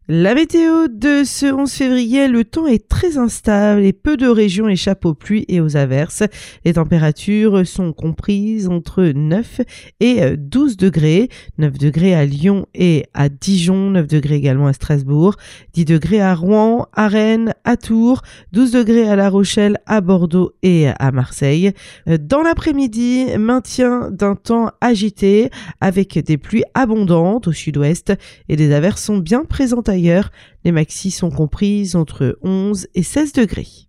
La météo de ce 11 février, le temps est très instable et peu de régions échappent aux pluies et aux averses. Les températures sont comprises entre 9 et 12 degrés. 9 degrés à Lyon et à Dijon, 9 degrés également à Strasbourg, 10 degrés à Rouen, à Rennes, à Tours, 12 degrés à La Rochelle, à Bordeaux et à Marseille. Dans l'après-midi, maintien d'un temps agité avec des pluies abondantes au sud-ouest et des averses sont bien présentes ailleurs. Les maxis sont comprises entre 11 et 16 degrés.